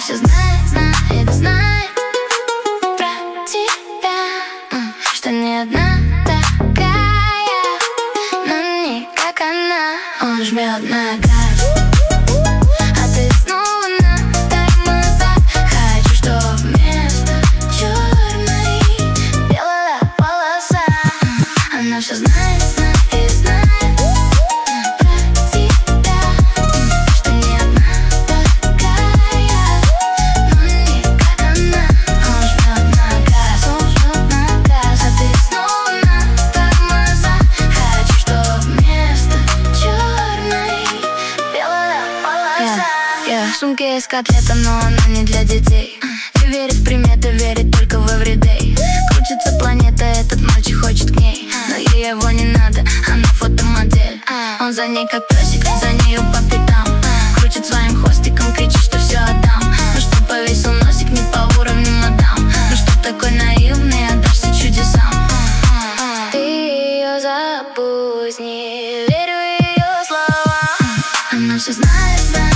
все знает, знает, знает про тебя, что не одна такая, но не как она. Он жмет на газ, а ты снова на тормозах. Хочу, чтоб вместо черной белая полоса. Она все знает, знает, знает про тебя, что не одна такая, но не как она. Он жмет на газ, а ты снова на тормозах. Хочу, чтоб вместо черной белая полоса. В сумке есть котлета, но она не для детей. Не верит в приметы, верит только в everyday. Крутится планета, этот мальчик хочет к ней, но ей его не надо, она фотомодель. Он за ней как песик, за нею по пятам. Крутит своим хвостиком, кричит, что все отдам. Ну что повесил носик не по уровню мадам. Ну что такой наивный, отдашься чудесам. Ты ее забудь, не верю ее словам. Она все знает, знает.